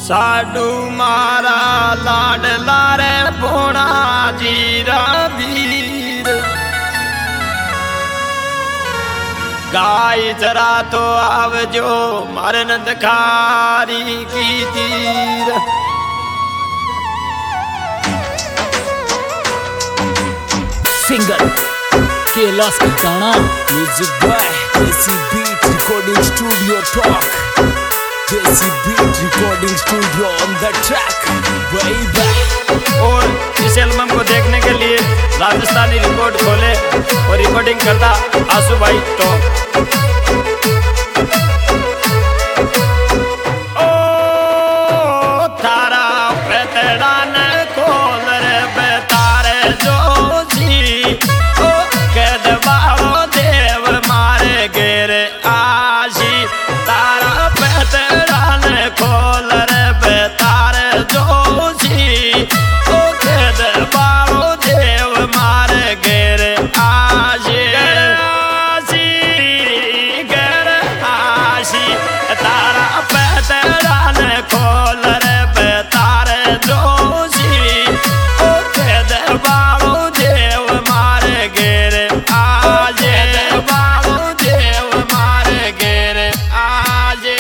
साडू मारा लाडला रे भोणा जीरा वीर। गाय जरा तो आवजो मारे नंदखारी की तीर। Singer Kailash Khatana, music by Desi Beat Recording Studio talk. Desi Beat Recording Studio on the track baby. और इस एल्बम को देखने के लिए राजस्थानी रिकॉर्ड खोले और रिकॉर्डिंग करता आसू भाई तो ओ तारा पेतड़ा ने खोल रे बेतारे जोशी। ओ कद बाबो देव मारे गेरे आशी। तारा पेतड़ा ने खोल रे बेतारे जोशी। ओ कद बाबो देव मारे गेरे आशी। गेरे आशी तारा पेतड़ा ने खोल रे बेतारे जोशी। ओ कद बाबो देव मारे गेरे आजे। बाबो देव मारे गेरे आजे।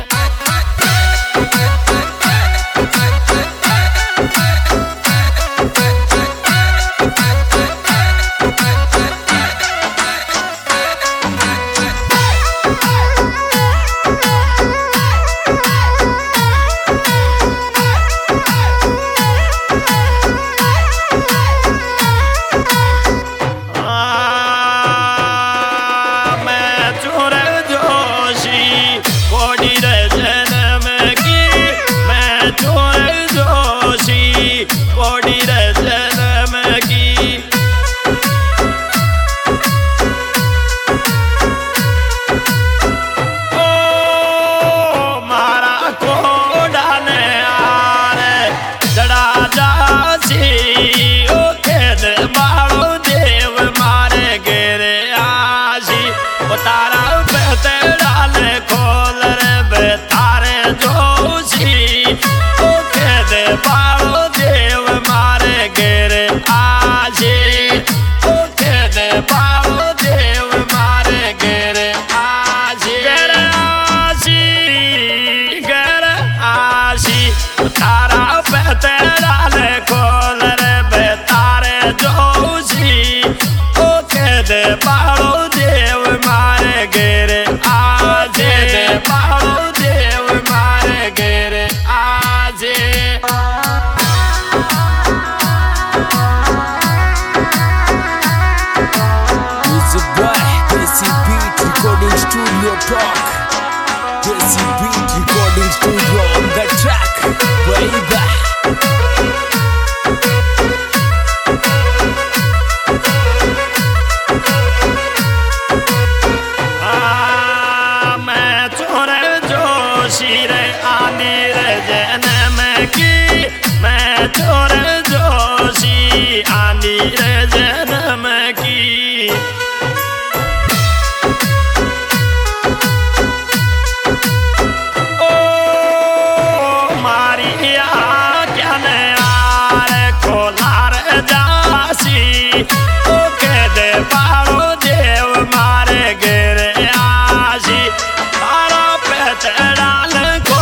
तारा पेतड़ा ने खोल रे बेतारे जोशी। ओ कद बाबो देव मारे गेरे आशी। ओ कद बाबो देव मारे गेरे आशी। गेरे आशी गेरे आशी तारा पेतड़ा ने खोल रे बेतारे जोशी। ओ कद बाबो देव मारे गेरे आजे। बाबो देव मारे गेरे आजे। Music by Desi Beat Recording Studio talk. Desi Beat Recording Studio on the track baby. रे आनी रे जन्म की मैं चोर जोशी। आनी रे जन्म की ओ मारिया क्या ने आर खोलार जासी। ओ कद बाबो देव मारे गेरे आशी। तारा पेतड़ा ने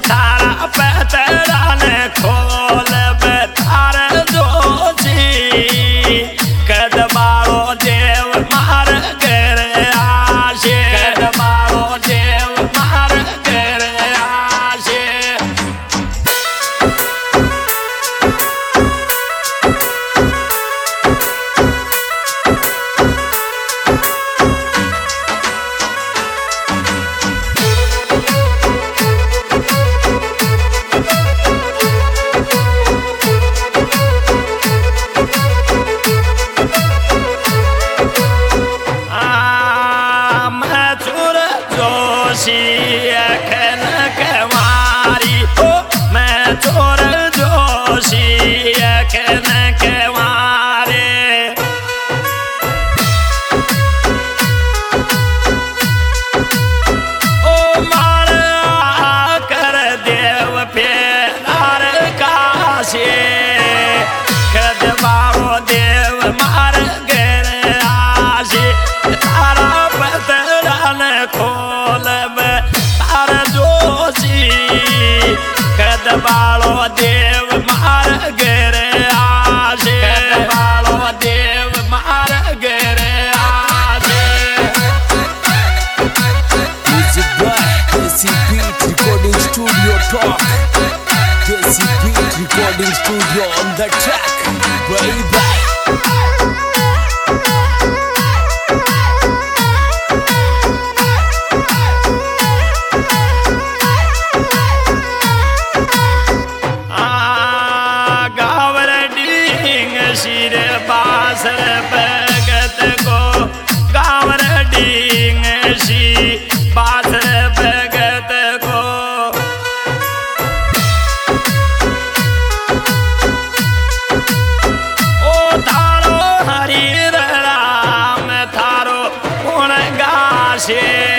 थारा पतरा ने खोल बे थार जोशी कदबारो देव मार कर आशे कदबारो देव मार कर आशे अखन कवारी ओ मैं चोर जोशी अखन कवारे ओ मार कर देव फेरार काशे कदबारो देव मार गर आशे तारा पतरा ने खोल तार जोशी कदबालो देव मार गर आशे कदबालो देव मार गर आशे Music by Desi Beat Recording Studio Talk. Desi Beat Recording Studio on the track. Baby. शिर बासर भगत को गावर डींग शी बासर भगत को ओ थारो हरि राम थारो गुण गाशे